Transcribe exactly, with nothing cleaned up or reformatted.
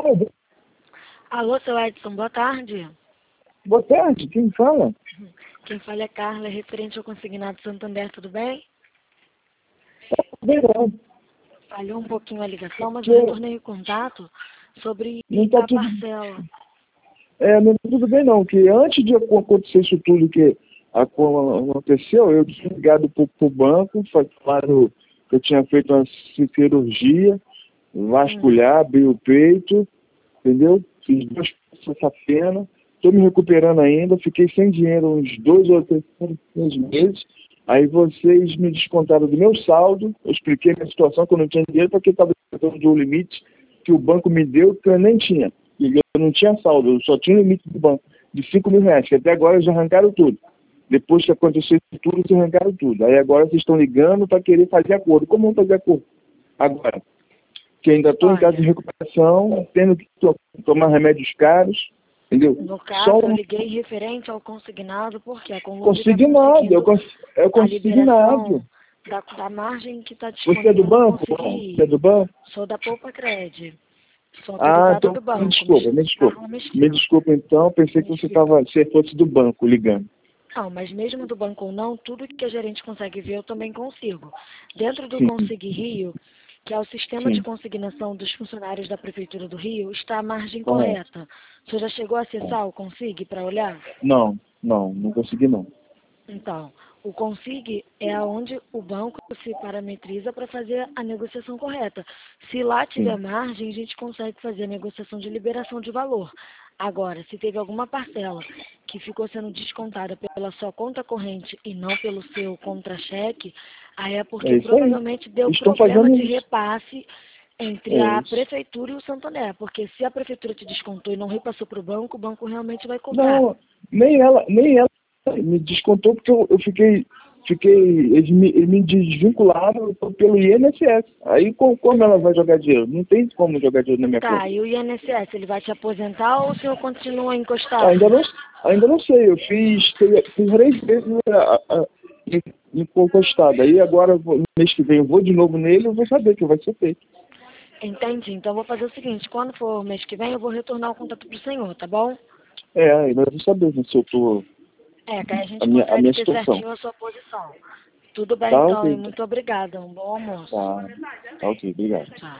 Alô, seu Edson, boa tarde. Boa tarde, quem fala? Quem fala é Carla, referente ao consignado Santander, tudo bem? Bem, não. Falhou um pouquinho a ligação, mas eu retornei o contato sobre Não tá a tudo, parcela. é, não tá tudo bem não, que antes de acontecer isso tudo que aconteceu, eu tinha ligado pro, pro banco, falaram que eu tinha feito uma cirurgia, vasculhar, abrir o peito, entendeu? Fiz duas safena, estou me recuperando ainda, fiquei sem dinheiro uns dois ou três, três meses. Aí vocês me descontaram do meu saldo, eu expliquei a minha situação, que eu não tinha dinheiro, porque estava dentro do limite que o banco me deu, que eu nem tinha. E eu não tinha saldo, eu só tinha o limite do banco, de cinco mil reais, que até agora já arrancaram tudo. Depois que aconteceu isso tudo, eles arrancaram tudo. Aí agora vocês estão ligando para querer fazer acordo. Como vão fazer acordo? Agora, que ainda estou em casa de recuperação, tendo que to tomar remédios caros, entendeu? No caso, Só eu um... liguei referente ao consignado, porque a Conlup Consignado, eu, cons eu a liberação consignado. da, da margem que está Você é do disponível no banco? Consegui Você é do banco? Sou da Poupa Cred. Sou Ah, autorizada então do banco. me desculpa, me desculpa. Carla Me Mesquita. desculpa então, pensei que você tava, você fosse do banco ligando. Não, mas mesmo do banco ou não, tudo que a gerente consegue ver eu também consigo. Dentro do Sim, Consegui Rio, que é o sistema de sim. consignação dos funcionários da Prefeitura do Rio, está a margem Correto. correta. Você já chegou a acessar o Consig para olhar? Não, não, não consegui não. Então, o Consig é onde o banco se parametriza para fazer a negociação correta. Se lá tiver Sim. margem, a gente consegue fazer a negociação de liberação de valor. Agora, se teve alguma parcela que ficou sendo descontada pela sua conta corrente e não pelo seu contra-cheque, aí é porque É isso aí. provavelmente deu Estão problema fazendo de isso. repasse entre É a isso. Prefeitura e o Santander. Porque se a Prefeitura te descontou e não repassou para o banco, o banco realmente vai cobrar. Não, nem ela, nem ela me descontou porque eu, eu fiquei, fiquei, eles me, eles me desvincularam pelo I N S S. Aí como, como ela vai jogar dinheiro? Não tem como jogar dinheiro na minha Tá, conta. e o I N S S, ele vai te aposentar ou o senhor continua encostado? Ainda não, ainda não sei, eu fiz, fiz três vezes a, a, encostado. Aí agora, no mês que vem, eu vou de novo nele, eu vou saber que vai ser feito. Entendi. Então, eu vou fazer o seguinte. Quando for mês que vem, eu vou retornar o contato pro senhor, tá bom? É, aí nós vamos saber se eu tô, É, que aí a a gente minha, a consegue minha ter situação. certinho a sua posição. Tudo bem, Tá então, e ok. muito obrigada. Um bom almoço. Tá, tá ok, obrigado. Tchau.